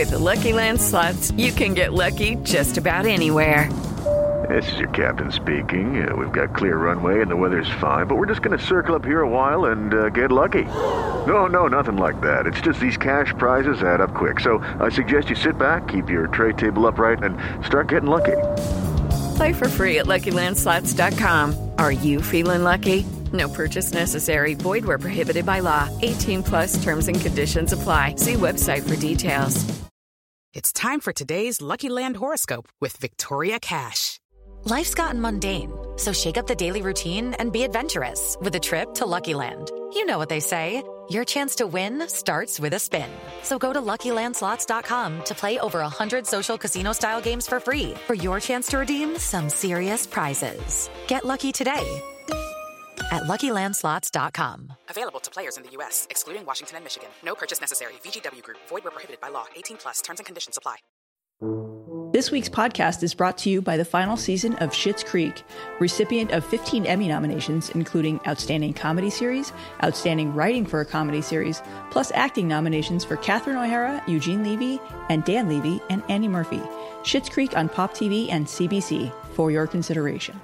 With the Lucky Land Slots, you can get lucky just about anywhere. This is your captain speaking. We've got clear runway and the weather's fine, but we're just going to circle up here a while and get lucky. No, nothing like that. It's just these cash prizes add up quick. So I suggest you sit back, keep your tray table upright, and start getting lucky. Play for free at LuckyLandSlots.com. Are you feeling lucky? No purchase necessary. Void where prohibited by law. 18+ terms and conditions apply. See website for details. It's time for today's Lucky Land horoscope with Victoria Cash. Life's gotten mundane, so shake up the daily routine and be adventurous with a trip to Lucky Land. You know what they say, your chance to win starts with a spin. So go to LuckyLandSlots.com to play over 100 social casino-style games for free for your chance to redeem some serious prizes. Get lucky today at LuckyLandSlots.com. Available to players in the U.S., excluding Washington and Michigan. No purchase necessary. VGW Group. Void where prohibited by law. 18+ terms and conditions apply. This week's podcast is brought to you by the final season of Schitt's Creek, recipient of 15 Emmy nominations, including Outstanding Comedy Series, Outstanding Writing for a Comedy Series, plus acting nominations for Catherine O'Hara, Eugene Levy, and Dan Levy, and Annie Murphy. Schitt's Creek on Pop TV and CBC for your consideration.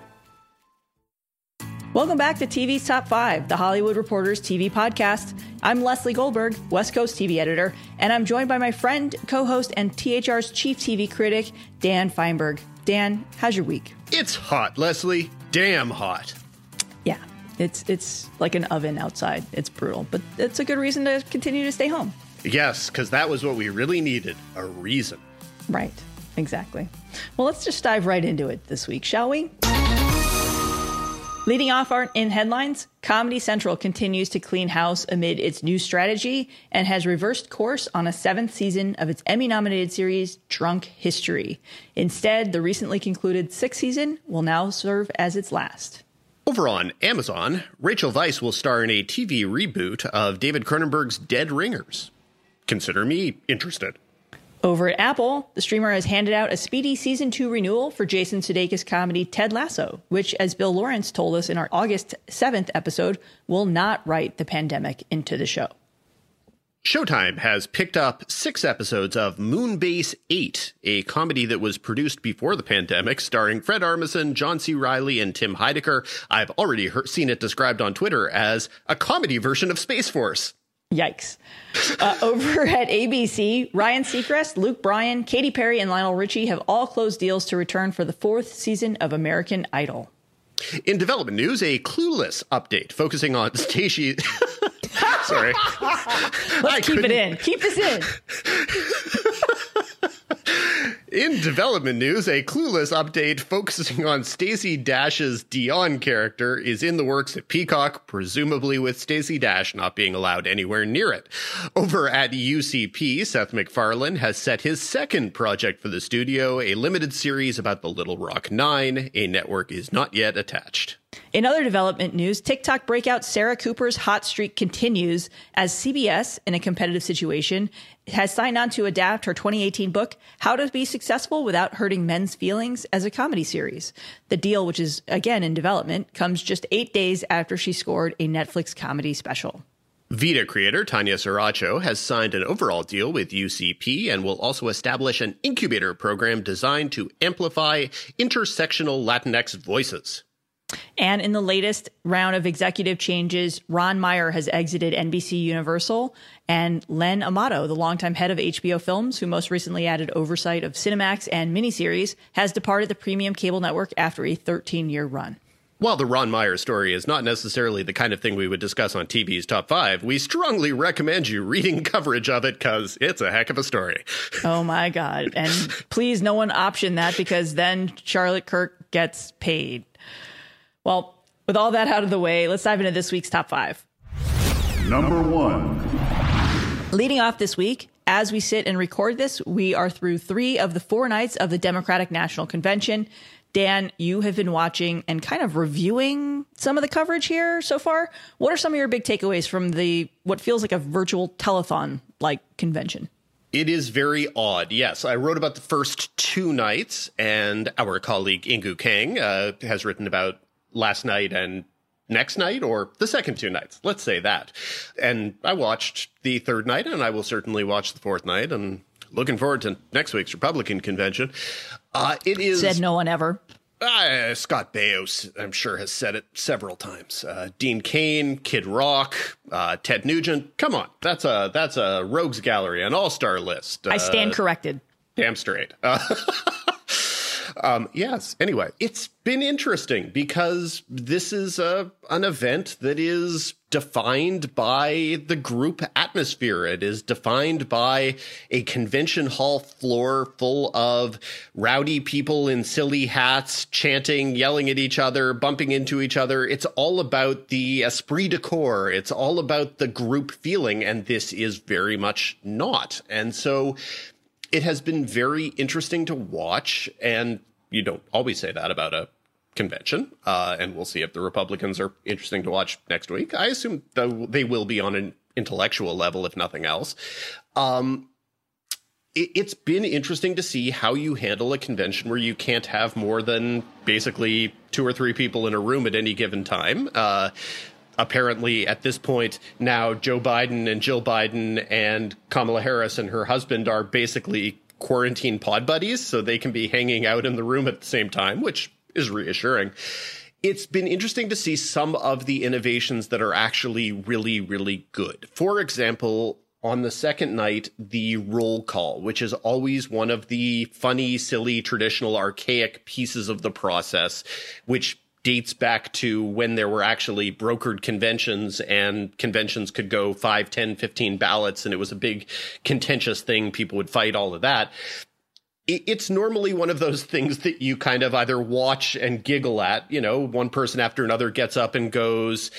Welcome back to TV's Top 5, the Hollywood Reporter's TV podcast. I'm Leslie Goldberg, West Coast TV editor, and I'm joined by my friend, co-host, and THR's chief TV critic, Dan Feinberg. Dan, how's your week? It's hot, Leslie. Damn hot. Yeah, it's like an oven outside. It's brutal, but it's a good reason to continue to stay home. Yes, because that was what we really needed, a reason. Right, exactly. Well, let's just dive right into it this week, shall we? Leading off in headlines, Comedy Central continues to clean house amid its new strategy and has reversed course on a 7th season of its Emmy-nominated series, Drunk History. Instead, the recently concluded 6th season will now serve as its last. Over on Amazon, Rachel Weisz will star in a TV reboot of David Cronenberg's Dead Ringers. Consider me interested. Over at Apple, the streamer has handed out a speedy Season 2 renewal for Jason Sudeikis' comedy Ted Lasso, which, as Bill Lawrence told us in our August 7th episode, will not write the pandemic into the show. Showtime has picked up 6 episodes of Moonbase 8, a comedy that was produced before the pandemic, starring Fred Armisen, John C. Reilly, and Tim Heidecker. I've already seen it described on Twitter as a comedy version of Space Force. Yikes. Over at ABC, Ryan Seacrest, Luke Bryan, Katy Perry, and Lionel Richie have all closed deals to return for the 4th season of American Idol. In development news, a Clueless update focusing on Stacey... Sorry. Let's keep it in. Keep this in. In development news, a Clueless update focusing on Stacey Dash's Dion character is in the works at Peacock, presumably with Stacey Dash not being allowed anywhere near it. Over at UCP, Seth MacFarlane has set his second project for the studio, a limited series about the Little Rock Nine. A network is not yet attached. In other development news, TikTok breakout Sarah Cooper's hot streak continues as CBS, in a competitive situation, has signed on to adapt her 2018 book, How to Be Successful Without Hurting Men's Feelings, as a comedy series. The deal, which is again in development, comes just 8 days after she scored a Netflix comedy special. Vita creator Tanya Saracho has signed an overall deal with UCP and will also establish an incubator program designed to amplify intersectional Latinx voices. And in the latest round of executive changes, Ron Meyer has exited NBC Universal, and Len Amato, the longtime head of HBO Films, who most recently added oversight of Cinemax and miniseries, has departed the premium cable network after a 13-year run. While the Ron Meyer story is not necessarily the kind of thing we would discuss on TV's Top 5, we strongly recommend you reading coverage of it because it's a heck of a story. Oh, my God. And please, no one option that, because then Charlotte Kirk gets paid. Well, with all that out of the way, let's dive into this week's Top 5. Number 1. Leading off this week, as we sit and record this, we are through 3 of the 4 nights of the Democratic National Convention. Dan, you have been watching and kind of reviewing some of the coverage here so far. What are some of your big takeaways from what feels like a virtual telethon-like convention? It is very odd. Yes, I wrote about the first 2 nights, and our colleague Ingu Kang has written about last night and next night, or the second 2 nights. Let's say that. And I watched the 3rd night, and I will certainly watch the 4th night, and looking forward to next week's Republican convention. It is Said no one ever. Scott Baio, I'm sure, has said it several times. Dean Cain, Kid Rock, Ted Nugent. Come on, that's a rogues gallery, an all-star list. I stand corrected. Damn straight. Yes. Anyway, it's been interesting because this is an event that is defined by the group atmosphere. It is defined by a convention hall floor full of rowdy people in silly hats, chanting, yelling at each other, bumping into each other. It's all about the esprit de corps. It's all about the group feeling, and this is very much not. And so it has been very interesting to watch, and you don't always say that about a convention, and we'll see if the Republicans are interesting to watch next week. I assume they will be on an intellectual level, if nothing else. It's been interesting to see how you handle a convention where you can't have more than basically 2 or 3 people in a room at any given time. Apparently, at this point now, Joe Biden and Jill Biden and Kamala Harris and her husband are basically quarantine pod buddies, so they can be hanging out in the room at the same time, which is reassuring. It's been interesting to see some of the innovations that are actually really, really good. For example, on the second night, the roll call, which is always one of the funny, silly, traditional, archaic pieces of the process, which dates back to when there were actually brokered conventions and conventions could go 5, 10, 15 ballots. And it was a big contentious thing. People would fight, all of that. It's normally one of those things that you kind of either watch and giggle at. You know, one person after another gets up and goes,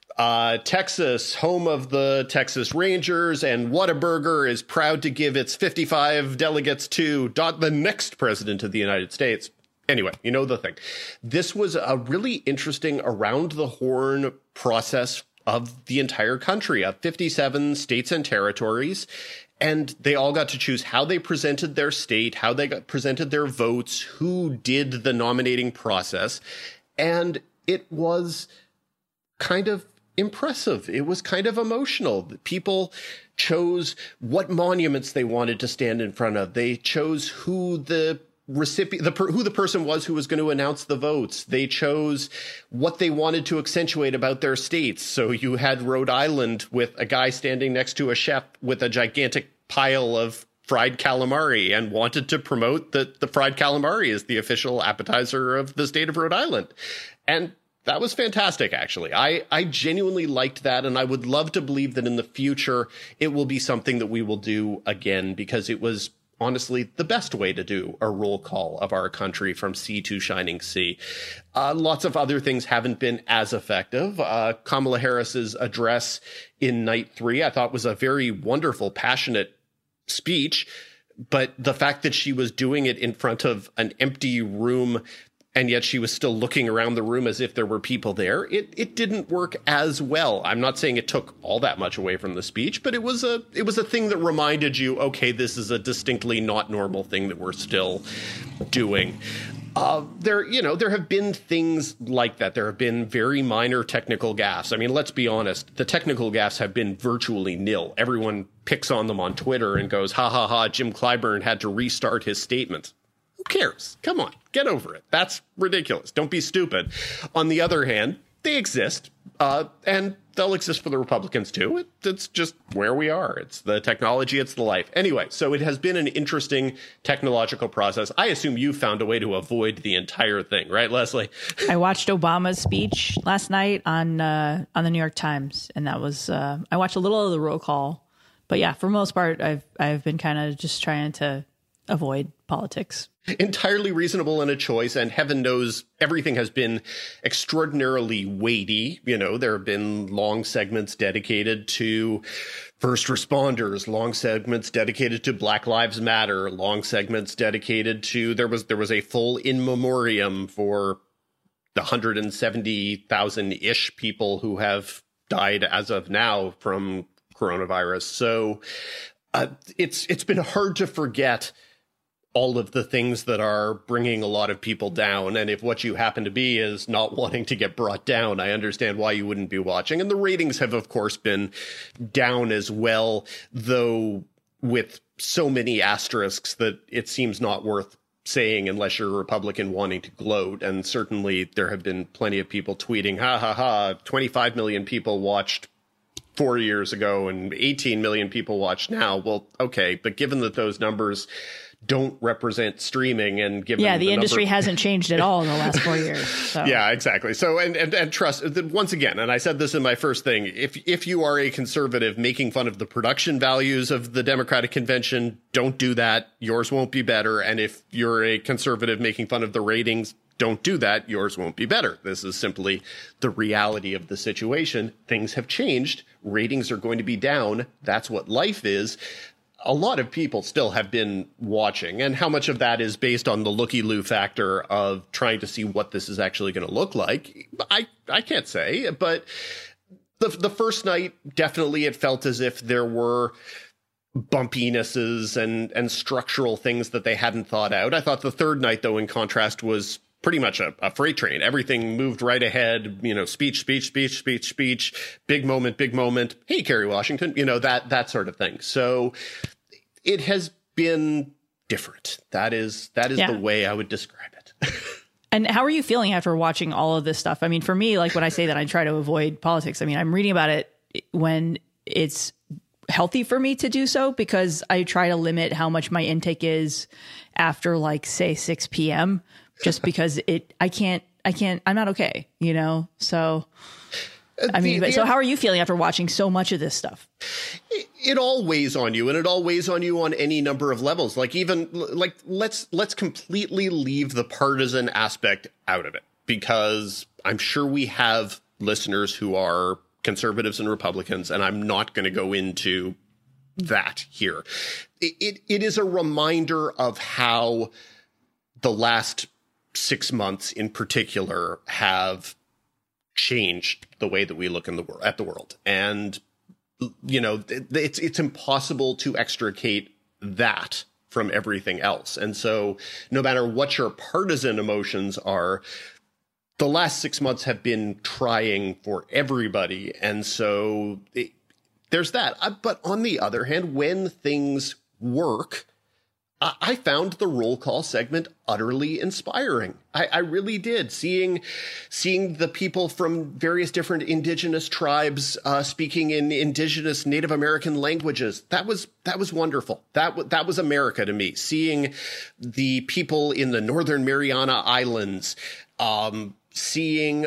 Texas, home of the Texas Rangers, and Whataburger is proud to give its 55 delegates to the next president of the United States. Anyway, you know the thing. This was a really interesting around-the-horn process of the entire country, of 57 states and territories, and they all got to choose how they presented their state, how they presented their votes, who did the nominating process, and it was kind of impressive. It was kind of emotional. People chose what monuments they wanted to stand in front of. They chose who the who the person was who was going to announce the votes. They chose what they wanted to accentuate about their states. So you had Rhode Island with a guy standing next to a chef with a gigantic pile of fried calamari and wanted to promote the fried calamari as the official appetizer of the state of Rhode Island. And that was fantastic, actually. I genuinely liked that, and I would love to believe that in the future it will be something that we will do again, because it was honestly the best way to do a roll call of our country from sea to shining sea. Lots of other things haven't been as effective. Kamala Harris's address in night 3, I thought, was a very wonderful, passionate speech. But the fact that she was doing it in front of an empty room, and yet she was still looking around the room as if there were people there, it didn't work as well. I'm not saying it took all that much away from the speech, but it was a thing that reminded you, okay, this is a distinctly not normal thing that we're still doing. There have been things like that. There have been very minor technical gaffes. I mean, let's be honest. The technical gaffes have been virtually nil. Everyone picks on them on Twitter and goes, ha, ha, ha, Jim Clyburn had to restart his statement. Who cares? Come on, get over it. That's ridiculous. Don't be stupid. On the other hand, they exist, and they'll exist for the Republicans too. It's just where we are. It's the technology. It's the life. Anyway, so it has been an interesting technological process. I assume you found a way to avoid the entire thing, right, Leslie? I watched Obama's speech last night on the New York Times, and that was I watched a little of the roll call, but yeah, for the most part, I've been kind of just trying to avoid politics. Entirely reasonable and a choice, and heaven knows everything has been extraordinarily weighty. You know, there have been long segments dedicated to first responders, long segments dedicated to Black Lives Matter, long segments dedicated to there was a full in memoriam for the 170,000-ish people who have died as of now from coronavirus. So it's been hard to forget all of the things that are bringing a lot of people down. And if what you happen to be is not wanting to get brought down, I understand why you wouldn't be watching. And the ratings have, of course, been down as well, though with so many asterisks that it seems not worth saying unless you're a Republican wanting to gloat. And certainly there have been plenty of people tweeting, 25 million people watched 4 years ago and 18 million people watch now. Well, okay, but given that those numbers don't represent streaming, and given the industry hasn't changed at all in the last 4 years. So. Yeah, exactly. So and trust, once again, and I said this in my first thing, if you are a conservative making fun of the production values of the Democratic Convention, don't do that. Yours won't be better. And if you're a conservative making fun of the ratings, don't do that. Yours won't be better. This is simply the reality of the situation. Things have changed. Ratings are going to be down. That's what life is. A lot of people still have been watching, and how much of that is based on the looky-loo factor of trying to see what this is actually going to look like, I can't say. But the first night, definitely it felt as if there were bumpinesses and structural things that they hadn't thought out. I thought the third night, though, in contrast, was pretty much a freight train. Everything moved right ahead, speech, big moment. Hey, Kerry Washington, that sort of thing. So it has been different. That is the way I would describe it. And how are you feeling after watching all of this stuff? I mean, for me, like when I say that I try to avoid politics, I mean, I'm reading about it when it's healthy for me to do so, because I try to limit how much my intake is after, like, say 6 p.m., just because I'm not okay, So, I mean, so how are you feeling after watching so much of this stuff? It all weighs on you, and it all weighs on you on any number of levels. Let's completely leave the partisan aspect out of it, because I'm sure we have listeners who are conservatives and Republicans, and I'm not going to go into that here. It is a reminder of how the last 6 months in particular have changed the way that we look at the world. And, it's impossible to extricate that from everything else. And so no matter what your partisan emotions are, the last 6 months have been trying for everybody. And so there's that. But on the other hand, when things work, I found the roll call segment utterly inspiring. I really did. Seeing the people from various different indigenous tribes speaking in indigenous Native American languages, that was wonderful. That was America to me. Seeing the people in the Northern Mariana Islands, seeing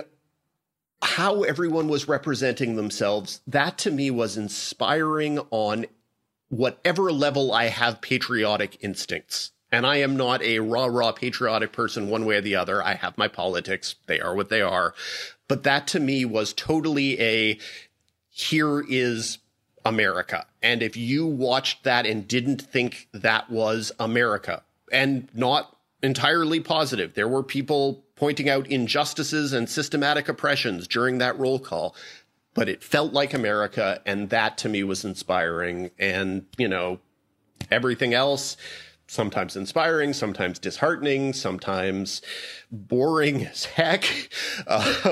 how everyone was representing themselves, that to me was inspiring on whatever level I have patriotic instincts. And I am not a raw patriotic person one way or the other. I have my politics. They are what they are. But that to me was totally here is America. And if you watched that and didn't think that was America, and not entirely positive, there were people pointing out injustices and systematic oppressions during that roll call, but it felt like America, and that to me was inspiring. And, everything else, sometimes inspiring, sometimes disheartening, sometimes boring as heck, but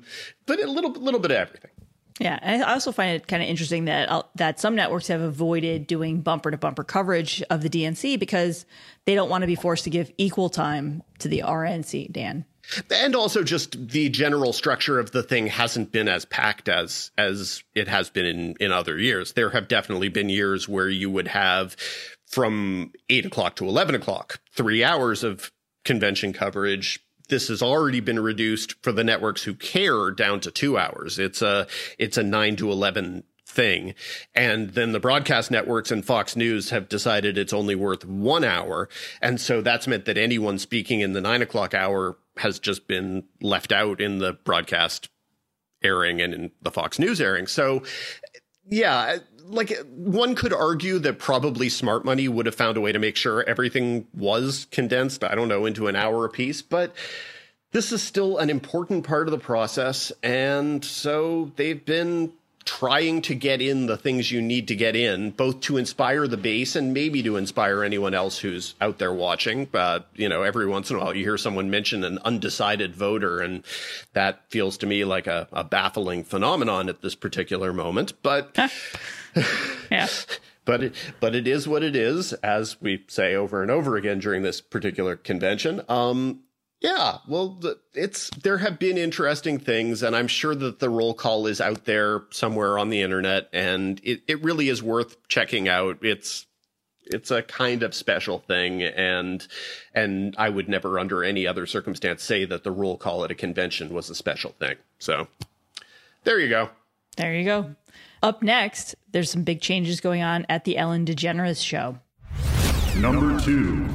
a little bit of everything. Yeah, and I also find it kind of interesting that some networks have avoided doing bumper-to-bumper coverage of the DNC because they don't want to be forced to give equal time to the RNC, Dan. And also just the general structure of the thing hasn't been as packed as it has been in other years. There have definitely been years where you would have from 8 o'clock to 11 o'clock, 3 hours of convention coverage. This has already been reduced for the networks who care down to 2 hours. It's a 9 to 11 thing. And then the broadcast networks and Fox News have decided it's only worth 1 hour. And so that's meant that anyone speaking in the 9 o'clock hour has just been left out in the broadcast airing and in the Fox News airing. So, yeah, one could argue that probably Smart Money would have found a way to make sure everything was condensed, I don't know, into an hour apiece. But this is still an important part of the process. And so they've been trying to get in the things you need to get in, both to inspire the base and maybe to inspire anyone else who's out there watching. Every once in a while you hear someone mention an undecided voter, and that feels to me like a baffling phenomenon at this particular moment. But yeah. But it is what it is, as we say over and over again during this particular convention. Yeah, well, there have been interesting things, and I'm sure that the roll call is out there somewhere on the internet, and it really is worth checking out. It's a kind of special thing, and I would never, under any other circumstance, say that the roll call at a convention was a special thing. So there you go. There you go. Up next, there's some big changes going on at the Ellen DeGeneres Show. Number 2.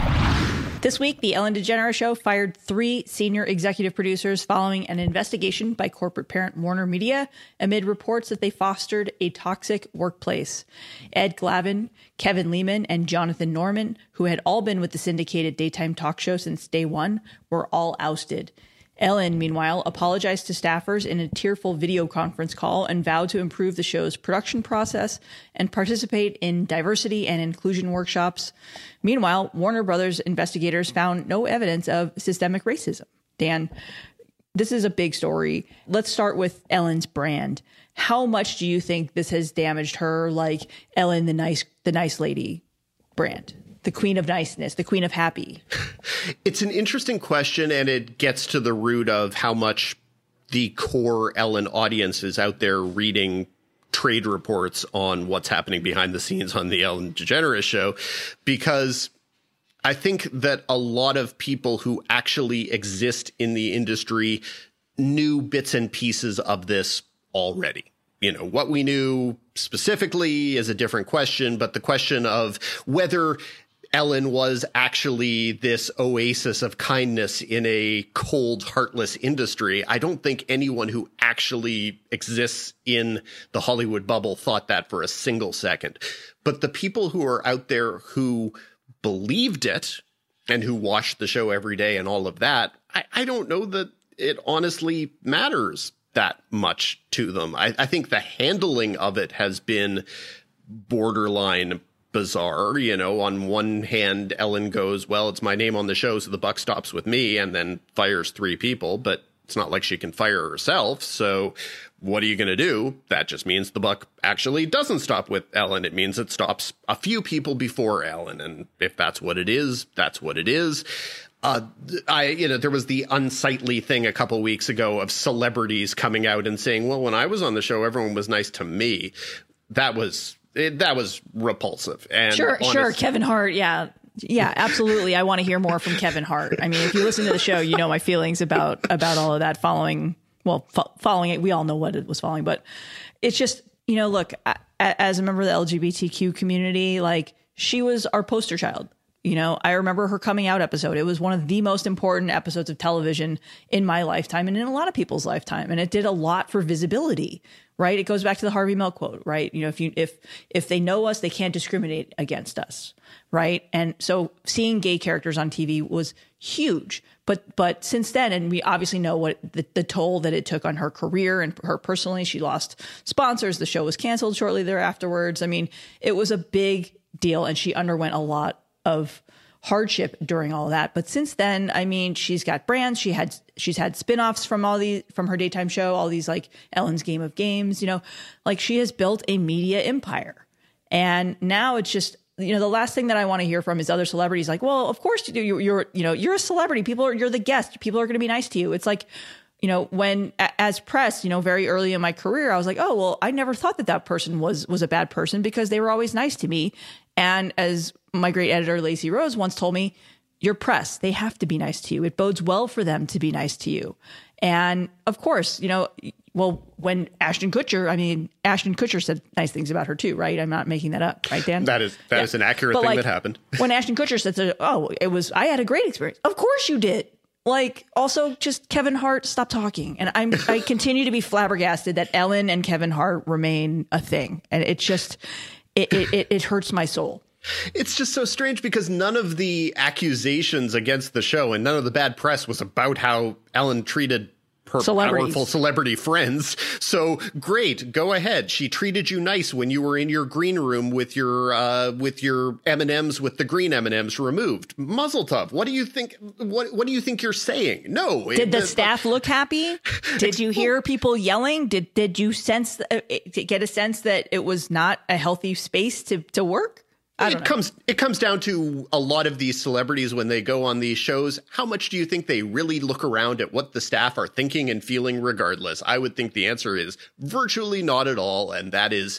This week, the Ellen DeGeneres Show fired 3 senior executive producers following an investigation by corporate parent Warner Media amid reports that they fostered a toxic workplace. Ed Glavin, Kevin Lehman, and Jonathan Norman, who had all been with the syndicated daytime talk show since day one, were all ousted. Ellen, meanwhile, apologized to staffers in a tearful video conference call and vowed to improve the show's production process and participate in diversity and inclusion workshops. Meanwhile, Warner Brothers investigators found no evidence of systemic racism. Dan, this is a big story. Let's start with Ellen's brand. How much do you think this has damaged her, like Ellen, the nice lady brand? The queen of niceness, the queen of happy? It's an interesting question, and it gets to the root of how much the core Ellen audience is out there reading trade reports on what's happening behind the scenes on the Ellen DeGeneres Show, because I think that a lot of people who actually exist in the industry knew bits and pieces of this already. You know, what we knew specifically is a different question, but the question of whether Ellen was actually this oasis of kindness in a cold, heartless industry, I don't think anyone who actually exists in the Hollywood bubble thought that for a single second. But the people who are out there who believed it and who watched the show every day and all of that, I don't know that it honestly matters that much to them. I think the handling of it has been borderline bizarre. You know, on one hand, Ellen goes, well, it's my name on the show, so the buck stops with me, and then fires 3 people, but it's not like she can fire herself. So what are you going to do? That just means the buck actually doesn't stop with Ellen. It means it stops a few people before Ellen. And if that's what it is, that's what it is. There was the unsightly thing a couple weeks ago of celebrities coming out and saying, well, when I was on the show, everyone was nice to me. That was repulsive. And sure. Kevin Hart. Yeah, absolutely. I want to hear more from Kevin Hart. I mean, if you listen to the show, you know my feelings about all of that following it. We all know what it was following, but it's just, you know, look, as a member of the LGBTQ community, like, she was our poster child. You know, I remember her coming out episode. It was one of the most important episodes of television in my lifetime and in a lot of people's lifetime. And it did a lot for visibility, right? It goes back to the Harvey Milk quote, right? You know, if they know us, they can't discriminate against us, right? And so seeing gay characters on TV was huge. But since then, and we obviously know what the toll that it took on her career and her personally, she lost sponsors. The show was canceled shortly thereafterwards. I mean, it was a big deal, and she underwent a lot of hardship during all of that. But since then, I mean, she's got brands. She's had spinoffs from her daytime show, all these, like Ellen's Game of Games, you know, like, she has built a media empire. And now it's just, you know, the last thing that I want to hear from is other celebrities like, well, of course you're a celebrity. You're the guest. People are going to be nice to you. It's like, you know, when as press, you know, very early in my career, I was like, oh, well, I never thought that person was a bad person because they were always nice to me. And as my great editor, Lacey Rose, once told me, your press, they have to be nice to you. It bodes well for them to be nice to you. And of course, you know, well, when Ashton Kutcher said nice things about her too, right? I'm not making that up, right, Dan? That is an accurate thing that happened. When Ashton Kutcher said, oh, I had a great experience. Of course you did. Like, also, just Kevin Hart, stop talking. And I continue to be flabbergasted that Ellen and Kevin Hart remain a thing. And it just, it hurts my soul. It's just so strange because none of the accusations against the show and none of the bad press was about how Ellen treated powerful celebrity friends. So great, go ahead. She treated you nice when you were in your green room with your M&Ms with the green M&Ms removed. Muzzle tov. What do you think? What do you think you're saying? No. Did the staff look happy? Did you hear people yelling? Did you get a sense that it was not a healthy space to work? It comes down to a lot of these celebrities when they go on these shows. How much do you think they really look around at what the staff are thinking and feeling regardless? I would think the answer is virtually not at all. And that is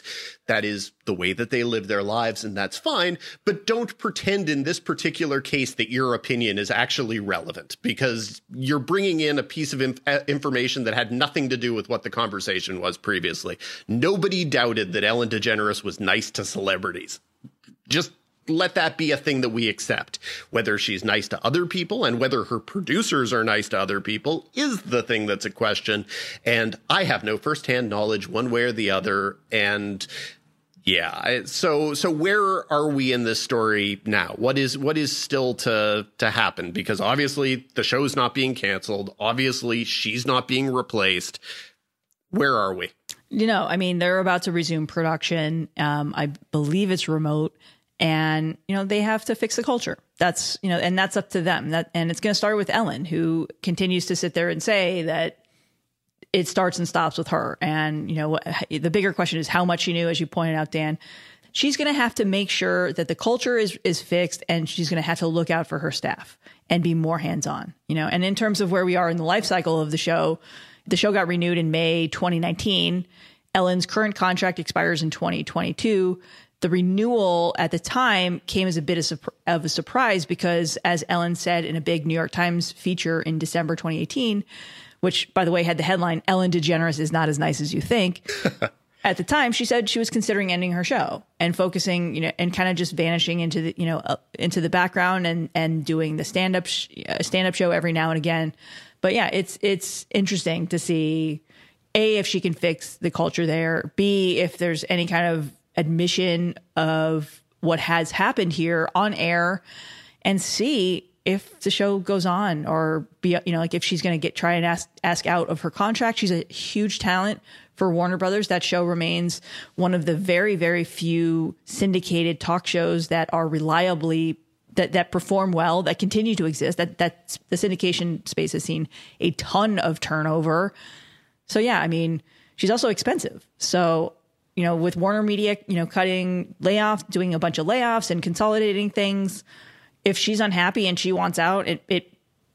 the way that they live their lives. And that's fine. But don't pretend in this particular case that your opinion is actually relevant, because you're bringing in a piece of information that had nothing to do with what the conversation was previously. Nobody doubted that Ellen DeGeneres was nice to celebrities. Just let that be a thing that we accept. Whether she's nice to other people and whether her producers are nice to other people is the thing that's a question. And I have no firsthand knowledge one way or the other. And yeah, so where are we in this story now? What is still to happen? Because obviously the show's not being canceled. Obviously she's not being replaced. Where are we? They're about to resume production. I believe it's remote. And, they have to fix the culture. That's, and that's up to them. And it's going to start with Ellen, who continues to sit there and say that it starts and stops with her. And, the bigger question is how much she knew, as you pointed out, Dan. She's going to have to make sure that the culture is fixed, and she's going to have to look out for her staff and be more hands-on, And in terms of where we are in the life cycle of the show got renewed in May 2019. Ellen's current contract expires in 2022. The renewal at the time came as a bit of a surprise because, as Ellen said in a big New York Times feature in December 2018, which, by the way, had the headline, "Ellen DeGeneres is not as nice as you think." At the time, she said she was considering ending her show and focusing, and kind of just vanishing into the, into the background and doing the stand-up show every now and again. But yeah, it's interesting to see, A, if she can fix the culture there, B, if there's any kind of admission of what has happened here on air, and C, if the show goes on, or be, if she's going to try and ask out of her contract. She's a huge talent for Warner Brothers. That show remains one of the very, very few syndicated talk shows that are reliably that perform well, that continue to exist. That the syndication space has seen a ton of turnover. So yeah, she's also expensive. So, with Warner Media, cutting layoffs, doing a bunch of layoffs and consolidating things, if she's unhappy and she wants out, it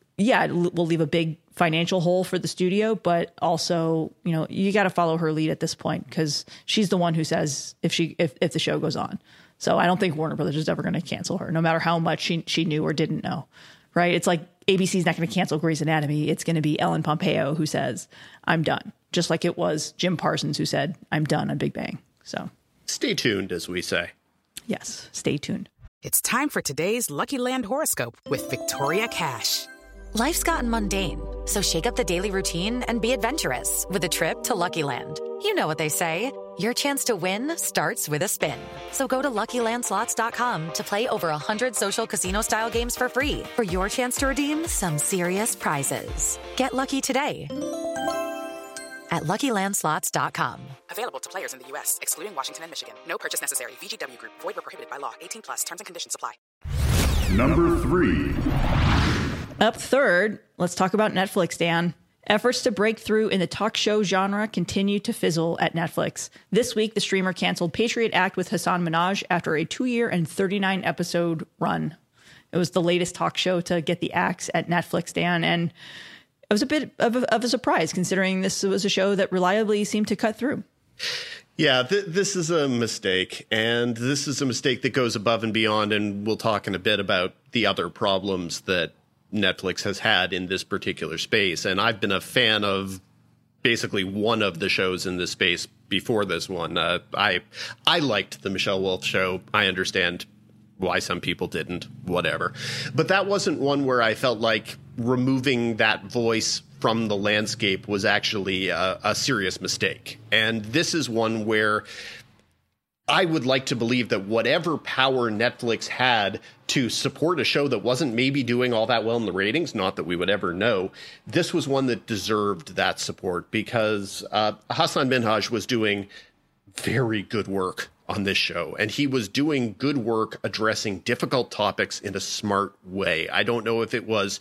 will leave a big financial hole for the studio. But also, you got to follow her lead at this point, because she's the one who says if the show goes on. So I don't think Warner Brothers is ever going to cancel her, no matter how much she knew or didn't know. Right? It's like ABC's not going to cancel Grey's Anatomy. It's going to be Ellen Pompeo who says, "I'm done." Just like it was Jim Parsons who said, "I'm done" on Big Bang. So stay tuned, as we say. Yes, stay tuned. It's time for today's Lucky Land horoscope with Victoria Cash. Life's gotten mundane, so shake up the daily routine and be adventurous with a trip to Lucky Land. You know what they say. Your chance to win starts with a spin. So go to LuckyLandSlots.com to play over 100 social casino-style games for free for your chance to redeem some serious prizes. Get lucky today at LuckyLandSlots.com. Available to players in the U.S., excluding Washington and Michigan. No purchase necessary. VGW Group. Void where prohibited by law. 18+. Terms and conditions apply. Number 3. Up third, let's talk about Netflix, Dan. Efforts to break through in the talk show genre continue to fizzle at Netflix. This week, the streamer canceled Patriot Act with Hasan Minhaj after a 2-year and 39-episode run. It was the latest talk show to get the axe at Netflix, Dan, and it was a bit of a surprise, considering this was a show that reliably seemed to cut through. Yeah, this is a mistake, and this is a mistake that goes above and beyond, and we'll talk in a bit about the other problems that Netflix has had in this particular space. And I've been a fan of basically one of the shows in this space before this one. I liked the Michelle Wolf show. I understand why some people didn't, whatever. But that wasn't one where I felt like removing that voice from the landscape was actually a serious mistake. And this is one where I would like to believe that whatever power Netflix had to support a show that wasn't maybe doing all that well in the ratings, not that we would ever know, this was one that deserved that support because Hasan Minhaj was doing very good work on this show, and he was doing good work addressing difficult topics in a smart way. I don't know if it was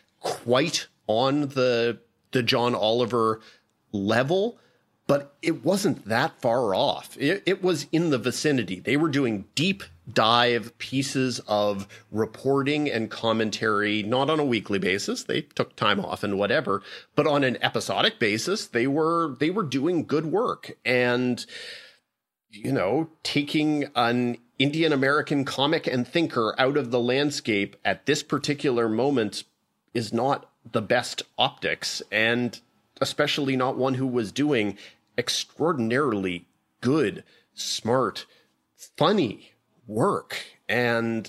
quite on the John Oliver level, but it wasn't that far off. It was in the vicinity. They were doing deep dive pieces of reporting and commentary, not on a weekly basis. They took time off and whatever, but on an episodic basis, they were doing good work. And, you know, taking an Indian American comic and thinker out of the landscape at this particular moment is not the best optics, and especially not one who was doing extraordinarily good, smart, funny work. And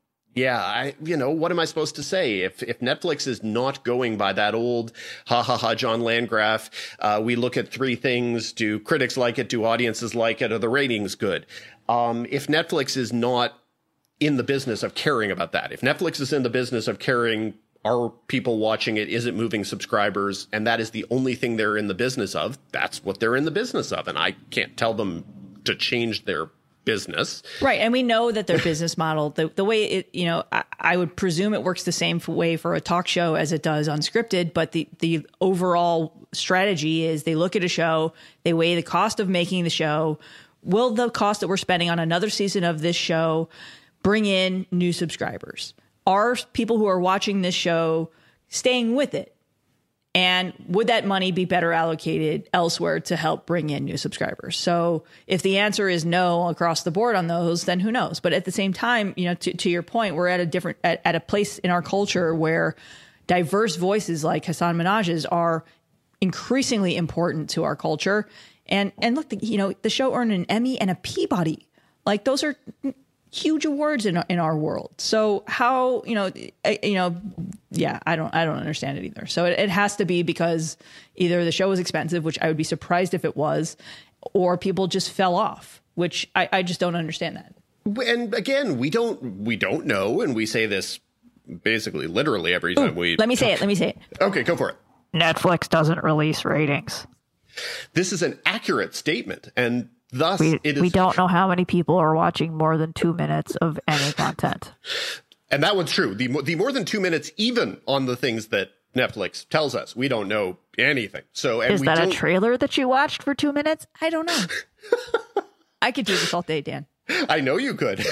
yeah, what am I supposed to say? If Netflix is not going by that old John Landgraf, we look at three things: do critics like it, do audiences like it, are the ratings good? If Netflix is not in the business of caring about that, if Netflix is in the business of caring, are people watching it? Is it moving subscribers? And that is the only thing they're in the business of. That's what they're in the business of. And I can't tell them to change their business. Right. And we know that their business model, the way it, I would presume it works the same way for a talk show as it does unscripted. But the overall strategy is they look at a show, they weigh the cost of making the show. Will the cost that we're spending on another season of this show bring in new subscribers? Are people who are watching this show staying with it? And would that money be better allocated elsewhere to help bring in new subscribers? So if the answer is no across the board on those, then who knows? But at the same time, to your point, we're at a place in our culture where diverse voices like Hasan Minhaj's are increasingly important to our culture. And look, the show earned an Emmy and a Peabody. Like, those are huge awards in our world. So how, I don't understand it either. So it has to be because either the show was expensive, which I would be surprised if it was, or people just fell off, which I just don't understand that. And again, we don't know. And we say this basically literally every time Let me say it. Okay, go for it. Netflix doesn't release ratings. This is an accurate statement. And thus, we don't know how many people are watching more than 2 minutes of any content. And that one's true. The more than 2 minutes, even on the things that Netflix tells us, we don't know anything. So, and is that a trailer that you watched for 2 minutes? I don't know. I could do this all day, Dan. I know you could.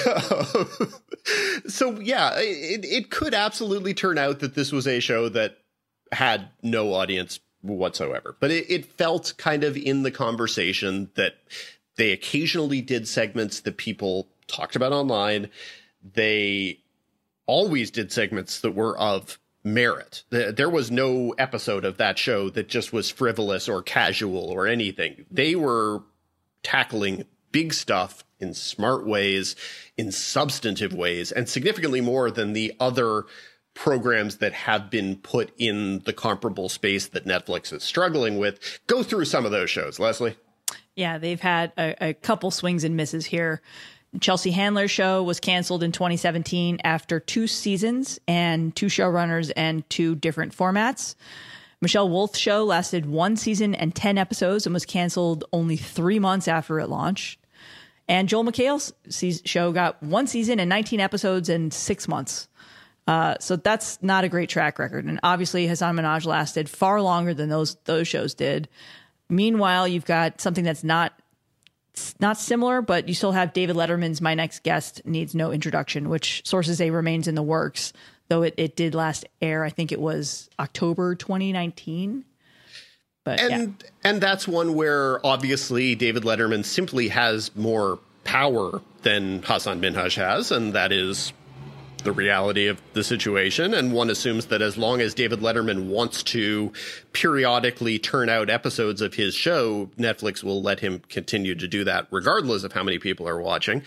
So, yeah, it could absolutely turn out that this was a show that had no audience whatsoever. But it felt kind of in the conversation that they occasionally did segments that people talked about online. They always did segments that were of merit. There was no episode of that show that just was frivolous or casual or anything. They were tackling big stuff in smart ways, in substantive ways, and significantly more than the other programs that have been put in the comparable space that Netflix is struggling with. Go through some of those shows, Leslie. Yeah, they've had a couple swings and misses here. Chelsea Handler's show was canceled in 2017 after 2 seasons and 2 showrunners and 2 different formats. Michelle Wolf's show lasted 1 season and 10 episodes and was canceled only 3 months after it launched. And Joel McHale's show got 1 season and 19 episodes and 6 months. So that's not a great track record. And obviously Hasan Minhaj lasted far longer than those shows did. Meanwhile, you've got something that's not similar, but you still have David Letterman's My Next Guest Needs No Introduction, which sources say remains in the works, though it did last air. I think it was October 2019. But and that's one where obviously David Letterman simply has more power than Hasan Minhaj has, and that is the reality of the situation. And one assumes that as long as David Letterman wants to periodically turn out episodes of his show, Netflix will let him continue to do that regardless of how many people are watching.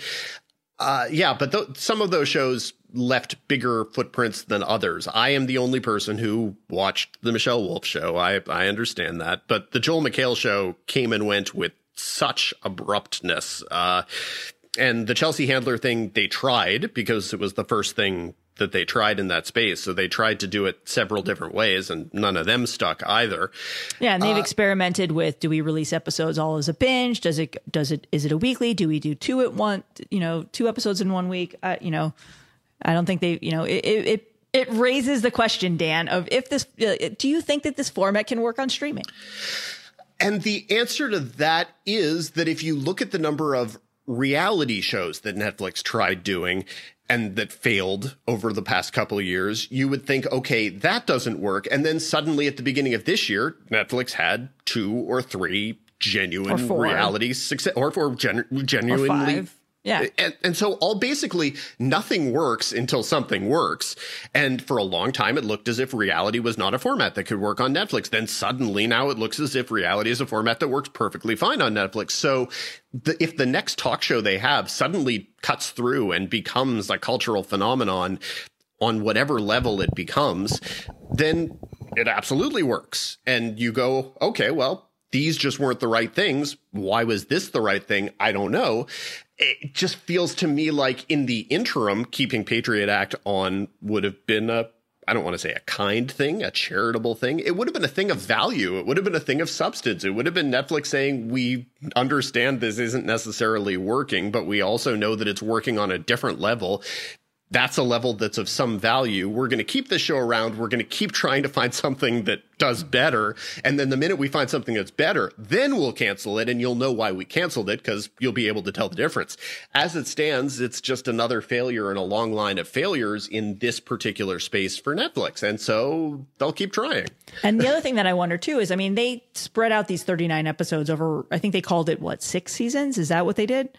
But some of those shows left bigger footprints than others. I am the only person who watched the Michelle Wolf show. I understand that. But the Joel McHale show came and went with such abruptness. And the Chelsea Handler thing, they tried because it was the first thing that they tried in that space. So they tried to do it several different ways, and none of them stuck either. Yeah, and they've experimented with, do we release episodes all as a binge? Is it a weekly? Do we do 2 at once? 2 episodes in 1 week? I don't think they, it raises the question, Dan, of if this, do you think that this format can work on streaming? And the answer to that is that if you look at the number of reality shows that Netflix tried doing and that failed over the past couple of years, you would think, okay, that doesn't work. And then suddenly at the beginning of this year, Netflix had 2 or 3 genuine reality success, or 4 genuinely. Or 5. Yeah. And so basically nothing works until something works. And for a long time, it looked as if reality was not a format that could work on Netflix. Then suddenly now it looks as if reality is a format that works perfectly fine on Netflix. So if the next talk show they have suddenly cuts through and becomes a cultural phenomenon on whatever level it becomes, then it absolutely works. And you go, okay, well, these just weren't the right things. Why was this the right thing? I don't know. It just feels to me like in the interim, keeping Patriot Act on would have been I don't want to say a kind thing, a charitable thing. It would have been a thing of value. It would have been a thing of substance. It would have been Netflix saying, we understand this isn't necessarily working, but we also know that it's working on a different level. That's a level that's of some value. We're going to keep this show around. We're going to keep trying to find something that does better. And then the minute we find something that's better, then we'll cancel it. And you'll know why we canceled it because you'll be able to tell the difference. As it stands, it's just another failure in a long line of failures in this particular space for Netflix. And so they'll keep trying. And the other thing that I wonder, too, is, they spread out these 39 episodes over, I think they called it, 6 seasons? Is that what they did?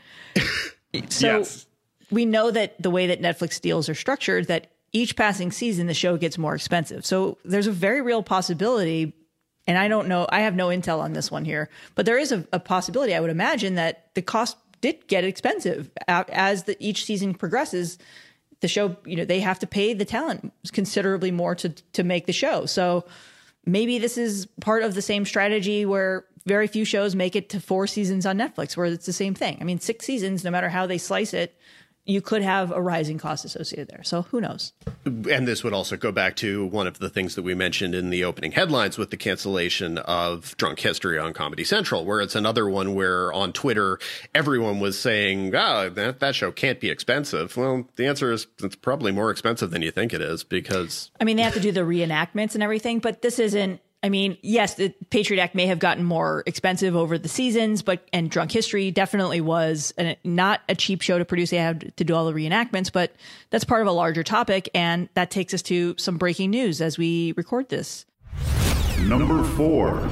So yes. We know that the way that Netflix deals are structured, that each passing season, the show gets more expensive. So there's a very real possibility, and I don't know, I have no intel on this one here, but there is a possibility, I would imagine, that the cost did get expensive. As each season progresses, the show, they have to pay the talent considerably more to make the show. So maybe this is part of the same strategy where very few shows make it to 4 seasons on Netflix, where it's the same thing. 6 seasons, no matter how they slice it, you could have a rising cost associated there. So who knows? And this would also go back to one of the things that we mentioned in the opening headlines with the cancellation of Drunk History on Comedy Central, where it's another one where on Twitter, everyone was saying, that show can't be expensive. Well, the answer is it's probably more expensive than you think it is because... they have to do the reenactments and everything, but this isn't... yes, the Patriot Act may have gotten more expensive over the seasons, and Drunk History definitely was not a cheap show to produce. They had to do all the reenactments, but that's part of a larger topic, and that takes us to some breaking news as we record this. Number 4.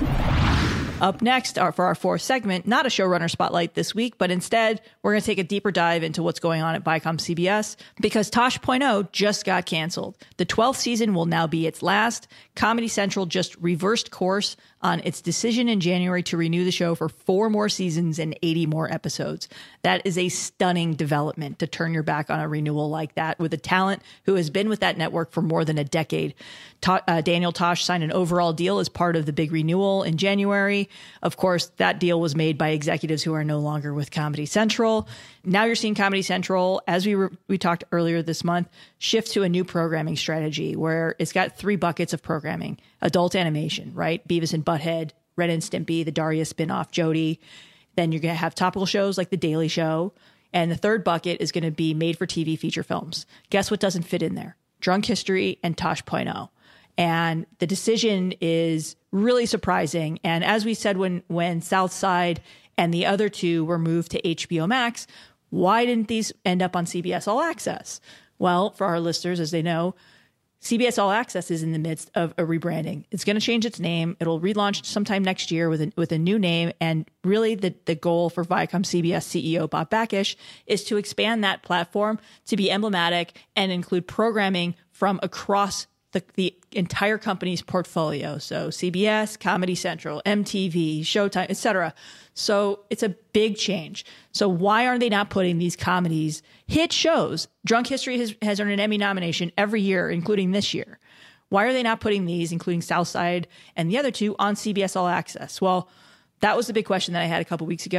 Up next, for our 4th segment, not a showrunner spotlight this week, but instead, we're going to take a deeper dive into what's going on at Viacom CBS because Tosh.0 just got canceled. The 12th season will now be its last. Comedy Central just reversed course on its decision in January to renew the show for 4 more seasons and 80 more episodes. That is a stunning development to turn your back on a renewal like that with a talent who has been with that network for more than a decade. Daniel Tosh signed an overall deal as part of the big renewal in January. Of course, that deal was made by executives who are no longer with Comedy Central. Now you're seeing Comedy Central, as we talked earlier this month, shift to a new programming strategy where it's got 3 buckets of programming. Adult animation, right? Beavis and Butthead, Ren and Stimpy, the Daria spinoff, Jody. Then you're going to have topical shows like The Daily Show. And the 3rd bucket is going to be made-for-TV feature films. Guess what doesn't fit in there? Drunk History and Tosh.0. And the decision is really surprising. And as we said, when Southside and the other 2 were moved to HBO Max, why didn't these end up on CBS All Access? Well, for our listeners, as they know, CBS All Access is in the midst of a rebranding. It's going to change its name. It'll relaunch sometime next year with a new name. And really the goal for Viacom CBS CEO Bob Bakish is to expand that platform to be emblematic and include programming from across the entire company's portfolio. So CBS, Comedy Central, MTV, Showtime, etc. So it's a big change. So why are they not putting these comedies, hit shows? Drunk History has earned an Emmy nomination every year, including this year. Why are they not putting these, including Southside and the other 2, on CBS All Access? Well, that was the big question that I had a couple weeks ago.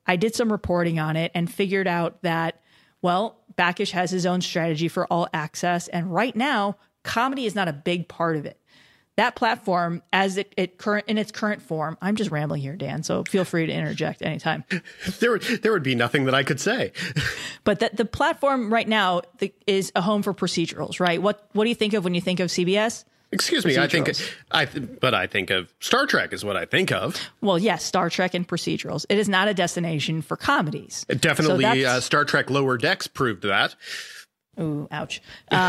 I did some reporting on it and figured out that, well, Backish has his own strategy for All Access. And right now, comedy is not a big part of it. That platform, as in its current form, I'm just rambling here, Dan, so feel free to interject anytime. There would be nothing that I could say. But the platform right now is a home for procedurals, right? What do you think of when you think of CBS? Excuse me, I think of Star Trek is what I think of. Well, yes, Star Trek and procedurals. It is not a destination for comedies. Definitely, Star Trek Lower Decks proved that. Ooh, ouch.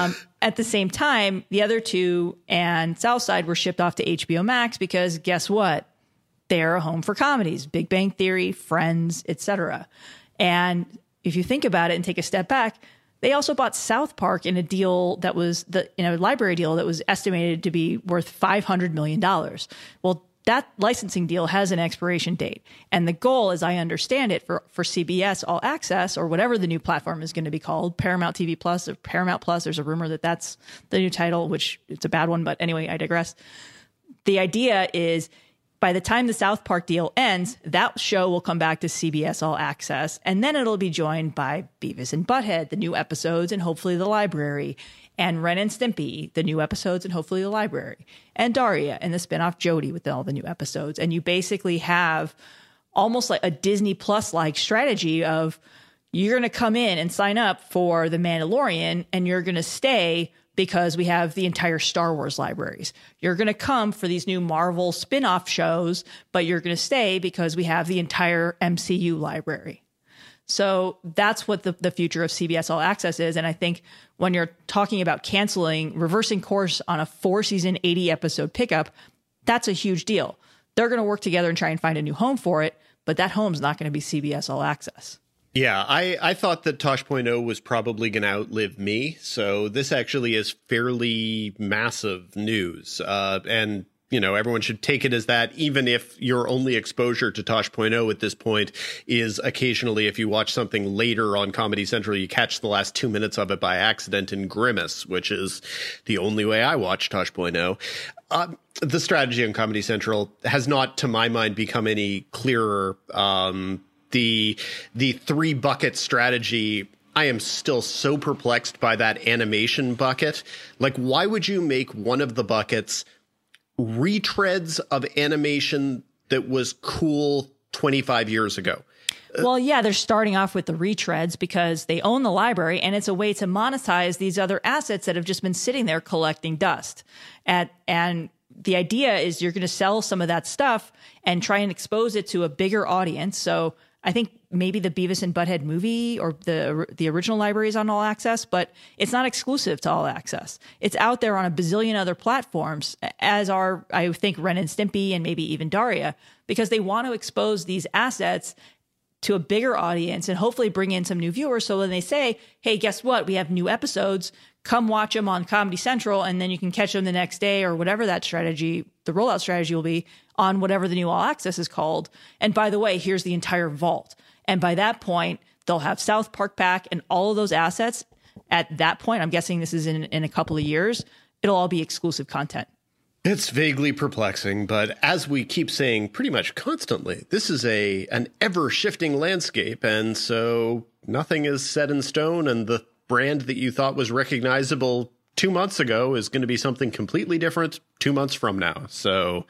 At the same time, the other two and Southside were shipped off to HBO Max because guess what? They're a home for comedies, Big Bang Theory, Friends, etc. And if you think about it and take a step back, they also bought South Park in a deal that was a library deal that was estimated to be worth $500 million. Well, that licensing deal has an expiration date. And the goal, as I understand it, for CBS All Access, or whatever the new platform is going to be called, Paramount TV Plus or Paramount Plus, there's a rumor that that's the new title, which it's a bad one. But anyway, I digress. The idea is by the time the South Park deal ends, that show will come back to CBS All Access. And then it'll be joined by Beavis and Butthead, the new episodes, and hopefully the library. And Ren and Stimpy, the new episodes, and hopefully the library. And Daria and the spinoff Jody with all the new episodes. And you basically have almost like a Disney Plus-like strategy of you're going to come in and sign up for The Mandalorian, and you're going to stay because we have the entire Star Wars libraries. You're going to come for these new Marvel spinoff shows, but you're going to stay because we have the entire MCU library. So that's what the future of CBS All Access is. And I think when you're talking about reversing course on a 4-season, 80-episode pickup, that's a huge deal. They're going to work together and try and find a new home for it, but that home's not going to be CBS All Access. Yeah, I thought that Tosh.0 was probably going to outlive me. So this actually is fairly massive news. And everyone should take it as that, even if your only exposure to Tosh.0 at this point is occasionally if you watch something later on Comedy Central, you catch the last 2 minutes of it by accident in Grimace, which is the only way I watch Tosh.0. The strategy on Comedy Central has not, to my mind, become any clearer. The 3-bucket strategy, I am still so perplexed by that animation bucket. Like, why would you make one of the buckets retreads of animation that was cool 25 years ago? Well, yeah, they're starting off with the retreads because they own the library, and it's a way to monetize these other assets that have just been sitting there collecting dust. And the idea is you're going to sell some of that stuff and try and expose it to a bigger audience. So I think maybe the Beavis and Butthead movie or the original library is on All Access, but it's not exclusive to All Access. It's out there on a bazillion other platforms, as are, I think, Ren and Stimpy and maybe even Daria, because they want to expose these assets to a bigger audience and hopefully bring in some new viewers. So when they say, hey, guess what? We have new episodes. Come watch them on Comedy Central, and then you can catch them the next day or whatever that strategy, the rollout strategy will be on whatever the new All Access is called. And by the way, here's the entire vault. And by that point, they'll have South Park back and all of those assets. At that point, I'm guessing this is in a couple of years, it'll all be exclusive content. It's vaguely perplexing, but as we keep saying pretty much constantly, this is an ever-shifting landscape, and so nothing is set in stone, and the brand that you thought was recognizable 2 months ago is going to be something completely different 2 months from now. So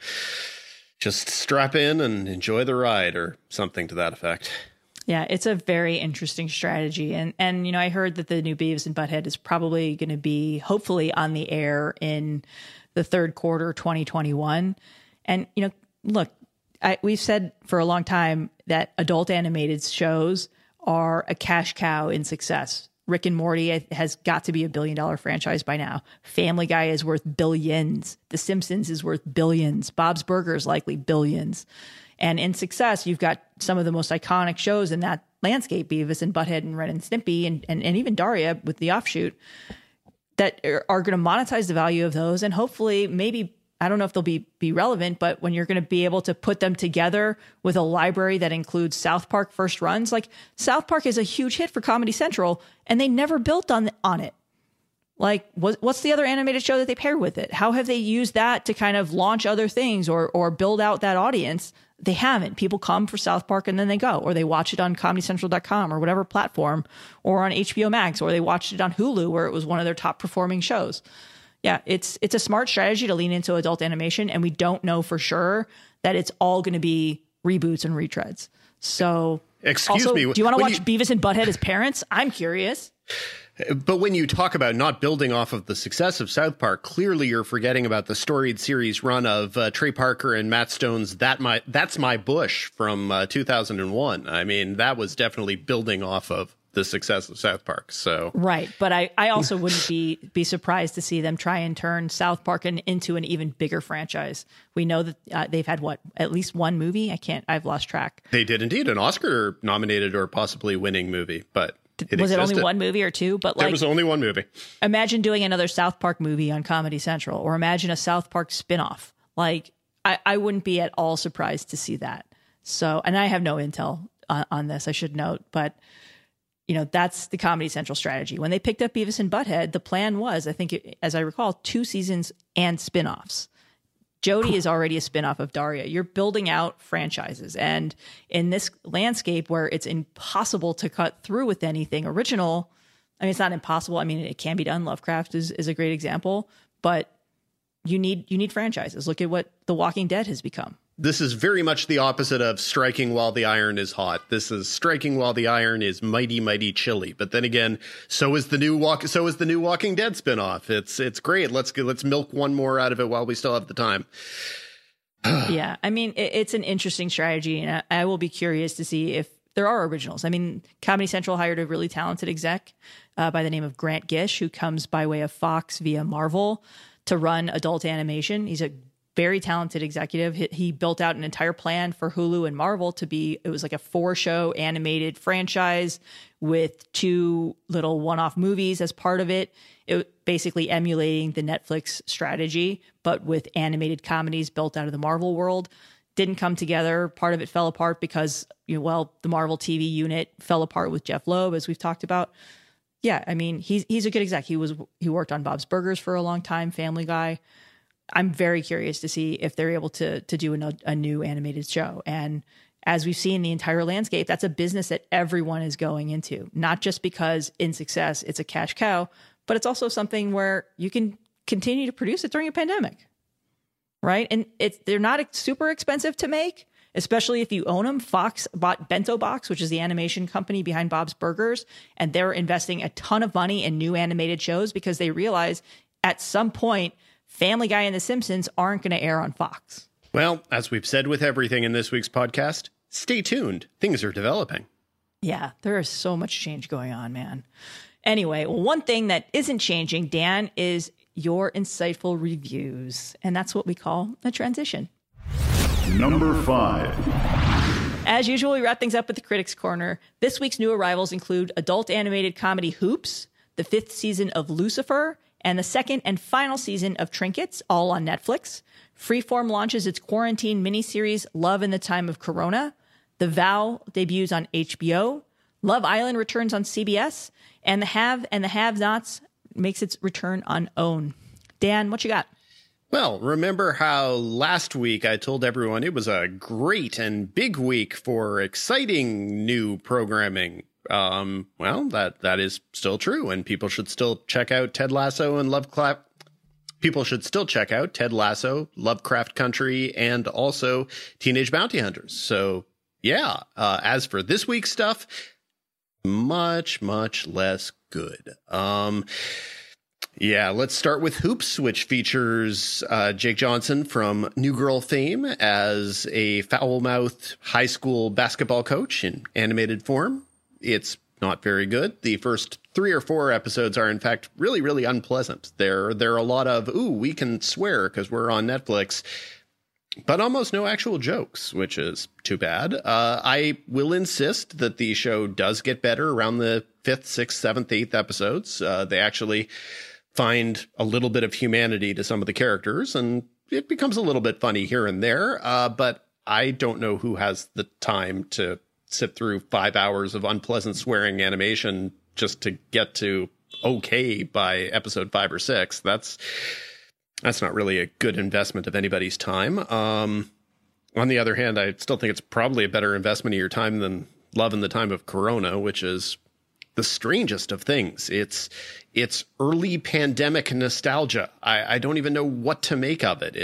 just strap in and enjoy the ride, or something to that effect. Yeah, it's a very interesting strategy. And I heard that the new Beavis and Butthead is probably going to be hopefully on the air in the third quarter 2021. And, look, we've said for a long time that adult animated shows are a cash cow in success. Rick and Morty has got to be $1 billion franchise by now. Family Guy is worth billions. The Simpsons is worth billions. Bob's Burgers likely billions. And in success, you've got some of the most iconic shows in that landscape, Beavis and Butthead and Ren and Stimpy and even Daria with the offshoot, that are going to monetize the value of those. And hopefully, maybe, I don't know if they'll be relevant, but when you're going to be able to put them together with a library that includes South Park first runs, like South Park is a huge hit for Comedy Central, and they never built on it. Like, what's the other animated show that they paired with it? How have they used that to kind of launch other things or build out that audience? They haven't. People come for South Park and then they go, or they watch it on ComedyCentral.com or whatever platform, or on HBO Max, or they watched it on Hulu where it was one of their top performing shows. Yeah, it's a smart strategy to lean into adult animation, and we don't know for sure that it's all going to be reboots and retreads. So, excuse me, do you want to watch Beavis and Butthead as parents? I'm curious. But when you talk about not building off of the success of South Park, clearly you're forgetting about the storied series run of Trey Parker and Matt Stone's That's My Bush from 2001. I mean, that was definitely building off of the success of South Park. So right, but I also wouldn't be surprised to see them try and turn South Park into an even bigger franchise. We know that they've had at least one movie. I've lost track. They did indeed, an Oscar nominated or possibly winning movie, but was it only one movie or two? But there was only one movie. Imagine doing another South Park movie on Comedy Central, or imagine a South Park spinoff. Like, I wouldn't be at all surprised to see that. So, and I have no intel on this, I should note, but that's the Comedy Central strategy. When they picked up Beavis and Butthead, the plan was, I think, as I recall, 2 seasons and spinoffs. Jody is already a spinoff of Daria. You're building out franchises. And in this landscape where it's impossible to cut through with anything original, I mean, it's not impossible. I mean, it can be done. Lovecraft is a great example, but you need franchises. Look at what The Walking Dead has become. This is very much the opposite of striking while the iron is hot. This is striking while the iron is mighty, mighty chilly. But then again, so is the new Walking Dead spinoff. It's great. Let's milk one more out of it while we still have the time. Yeah, I mean, it's an interesting strategy, and I will be curious to see if there are originals. I mean, Comedy Central hired a really talented exec by the name of Grant Gish, who comes by way of Fox via Marvel to run adult animation. He's a very talented executive. He built out an entire plan for Hulu and Marvel it was like a 4-show animated franchise with 2 little one-off movies as part of it. It basically emulating the Netflix strategy, but with animated comedies built out of the Marvel world. Didn't come together. Part of it fell apart because, the Marvel TV unit fell apart with Jeff Loeb, as we've talked about. Yeah, I mean, he's a good exec. He worked on Bob's Burgers for a long time, Family Guy. I'm very curious to see if they're able to do a new animated show. And as we've seen the entire landscape, that's a business that everyone is going into, not just because in success it's a cash cow, but it's also something where you can continue to produce it during a pandemic, right? And they're not super expensive to make, especially if you own them. Fox bought Bento Box, which is the animation company behind Bob's Burgers, and they're investing a ton of money in new animated shows because they realize at some point Family Guy and The Simpsons aren't going to air on Fox. Well, as we've said with everything in this week's podcast, stay tuned. Things are developing. Yeah, there is so much change going on, man. Anyway, one thing that isn't changing, Dan, is your insightful reviews. And that's what we call a transition. Number 5. As usual, we wrap things up with the Critics Corner. This week's new arrivals include adult animated comedy Hoops, the 5th season of Lucifer, and the 2nd and final season of Trinkets, all on Netflix. Freeform launches its quarantine miniseries Love in the Time of Corona. The Vow debuts on HBO. Love Island returns on CBS. And The Have and the Have-Nots makes its return on OWN. Dan, what you got? Well, remember how last week I told everyone it was a great and big week for exciting new programming? Well, that is still true, and people should still check out Ted Lasso and Lovecraft. People should still check out Ted Lasso, Lovecraft Country, and also Teenage Bounty Hunters. So, yeah, as for this week's stuff, much, much less good. Yeah, let's start with Hoops, which features Jake Johnson from New Girl fame as a foul-mouthed high school basketball coach in animated form. It's not very good. The first 3 or 4 episodes are, in fact, really, really unpleasant. There are a lot of, we can swear because we're on Netflix, but almost no actual jokes, which is too bad. I will insist that the show does get better around the 5th, 6th, 7th, 8th episodes. They actually find a little bit of humanity to some of the characters, and it becomes a little bit funny here and there. But I don't know who has the time to sit through 5 hours of unpleasant swearing animation just to get to okay by episode 5 or 6. That's not really a good investment of anybody's time. On the other hand, I still think it's probably a better investment of your time than Love in the Time of Corona, which is the strangest of things. It's early pandemic nostalgia. I don't even know what to make of it.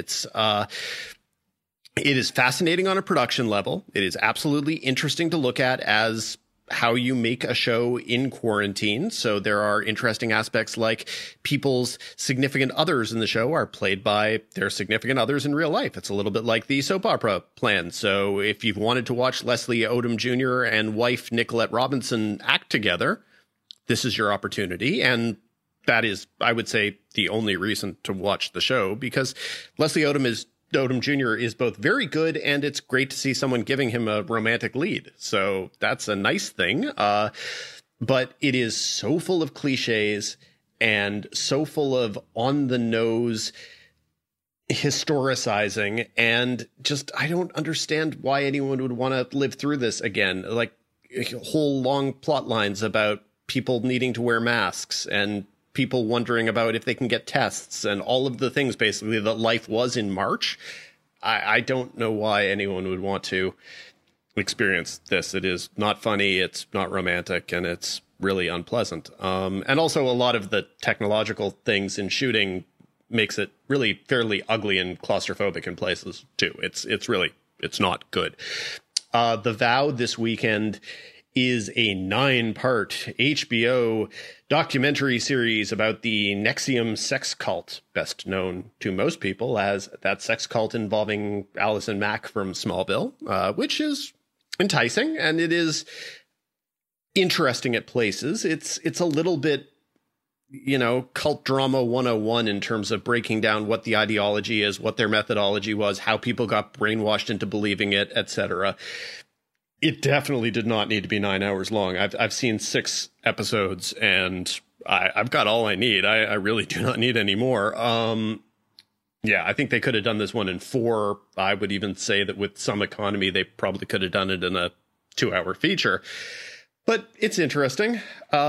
It is fascinating on a production level. It is absolutely interesting to look at as how you make a show in quarantine. So there are interesting aspects like people's significant others in the show are played by their significant others in real life. It's a little bit like the soap opera plan. So if you've wanted to watch Leslie Odom Jr. and wife Nicolette Robinson act together, this is your opportunity. And that is, I would say, the only reason to watch the show, because Leslie Odom Jr. is both very good, and it's great to see someone giving him a romantic lead. So that's a nice thing. But it is so full of cliches and so full of on-the-nose historicizing, and just, I don't understand why anyone would want to live through this again. Like, whole long plot lines about people needing to wear masks and people wondering about if they can get tests and all of the things basically that life was in March. I don't know why anyone would want to experience this. It is not funny, it's not romantic, and it's really unpleasant. And also a lot of the technological things in shooting makes it really fairly ugly and claustrophobic in places too. It's not good. The Vow this weekend is a 9-part HBO documentary series about the NXIVM sex cult, best known to most people as that sex cult involving Allison Mack from Smallville, which is enticing, and it is interesting at places. It's a little bit, cult drama 101 in terms of breaking down what the ideology is, what their methodology was, how people got brainwashed into believing it, etc. It definitely did not need to be 9 hours long. I've seen 6 episodes, and I've got all I need. I really do not need any more. I think they could have done this one in 4. I would even say that with some economy, they probably could have done it in a 2-hour feature. But it's interesting.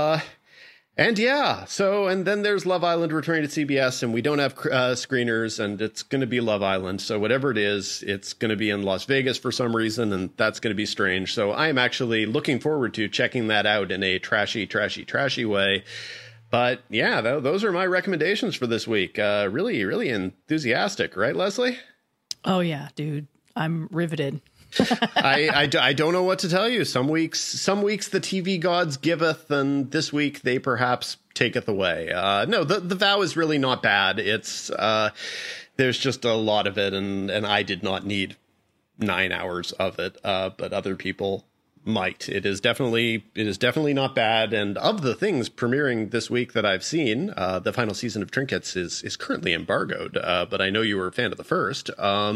And then there's Love Island returning to CBS, and we don't have screeners, and it's going to be Love Island. So whatever it is, it's going to be in Las Vegas for some reason, and that's going to be strange. So I am actually looking forward to checking that out in a trashy way. But yeah, those are my recommendations for this week. Really, really enthusiastic, right, Leslie? Oh yeah, dude. I'm riveted. I don't know what to tell you. Some weeks the TV gods giveth, and this week they perhaps taketh away. No, the Vow is really not bad. It's there's just a lot of it, and I did not need 9 hours of it, but other people might. It is definitely not bad. And of the things premiering this week that I've seen, the final season of Trinkets is currently embargoed, but I know you were a fan of the first.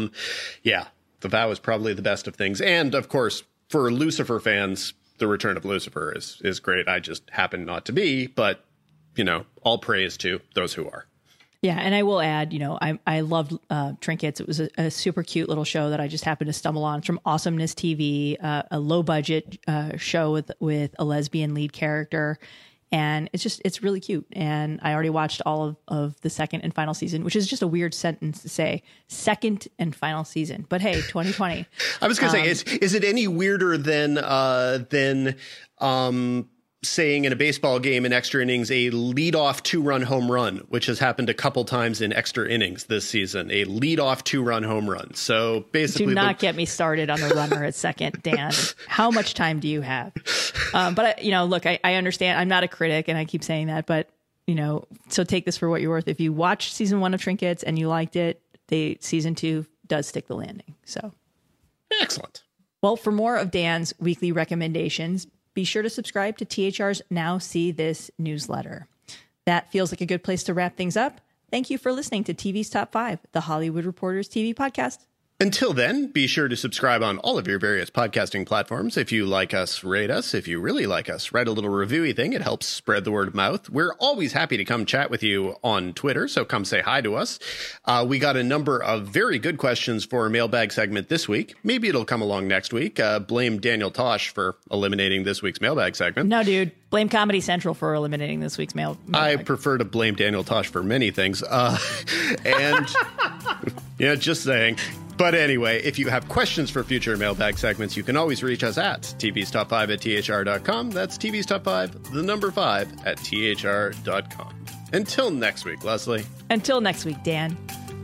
The Vow is probably the best of things. And, of course, for Lucifer fans, The Return of Lucifer is great. I just happen not to be, but, all praise to those who are. Yeah, and I will add, I loved Trinkets. It was a super cute little show that I just happened to stumble on. It's from Awesomeness TV, a low-budget show with a lesbian lead character. And it's really cute. And I already watched all of the second and final season, which is just a weird sentence to say, second and final season. But hey, 2020. I was going to say, is it any weirder than saying in a baseball game in extra innings, a leadoff 2-run home run, which has happened a couple times in extra innings this season, a leadoff 2-run home run. So basically, do not get me started on the runner at second, Dan. How much time do you have? But look, I understand. I'm not a critic, and I keep saying that, but so take this for what you're worth. If you watch season 1 of Trinkets and you liked it, season 2 does stick the landing. So excellent. Well, for more of Dan's weekly recommendations, be sure to subscribe to THR's Now See This newsletter. That feels like a good place to wrap things up. Thank you for listening to TV's Top 5, the Hollywood Reporters TV podcast. Until then, be sure to subscribe on all of your various podcasting platforms. If you like us, rate us. If you really like us, write a little reviewy thing. It helps spread the word of mouth. We're always happy to come chat with you on Twitter, so come say hi to us. We got a number of very good questions for a mailbag segment this week. Maybe it'll come along next week. Blame Daniel Tosh for eliminating this week's mailbag segment. No, dude. Blame Comedy Central for eliminating this week's mailbag. I prefer to blame Daniel Tosh for many things. And just saying. But anyway, if you have questions for future mailbag segments, you can always reach us at TV's Top 5 at THR.com. That's TV's Top 5, the number 5 at THR.com. Until next week, Leslie. Until next week, Dan.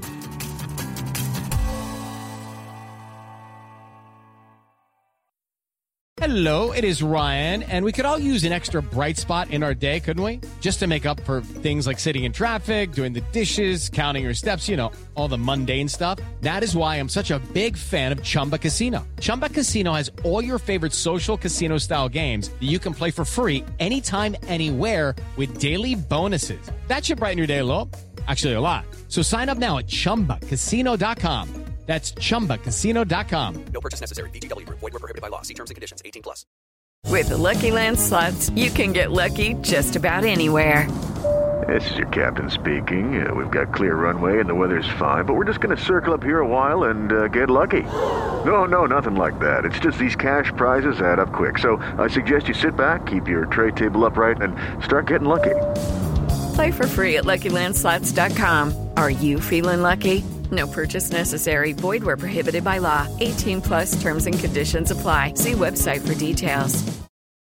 Hello, it is Ryan, and we could all use an extra bright spot in our day, couldn't we? Just to make up for things like sitting in traffic, doing the dishes, counting your steps, you know, all the mundane stuff. That is why I'm such a big fan of Chumba Casino. Chumba Casino has all your favorite social casino-style games that you can play for free anytime, anywhere with daily bonuses. That should brighten your day a little. Actually, a lot. So sign up now at ChumbaCasino.com. That's ChumbaCasino.com. No purchase necessary. VGW Group. Void where prohibited by law. See terms and conditions. 18+. With the Lucky Land Slots, you can get lucky just about anywhere. This is your captain speaking. We've got clear runway and the weather's fine, but we're just going to circle up here a while and get lucky. No, nothing like that. It's just these cash prizes add up quick. So I suggest you sit back, keep your tray table upright, and start getting lucky. Play for free at LuckyLandSlots.com. Are you feeling lucky? No purchase necessary. Void where prohibited by law. 18+ terms and conditions apply. See website for details.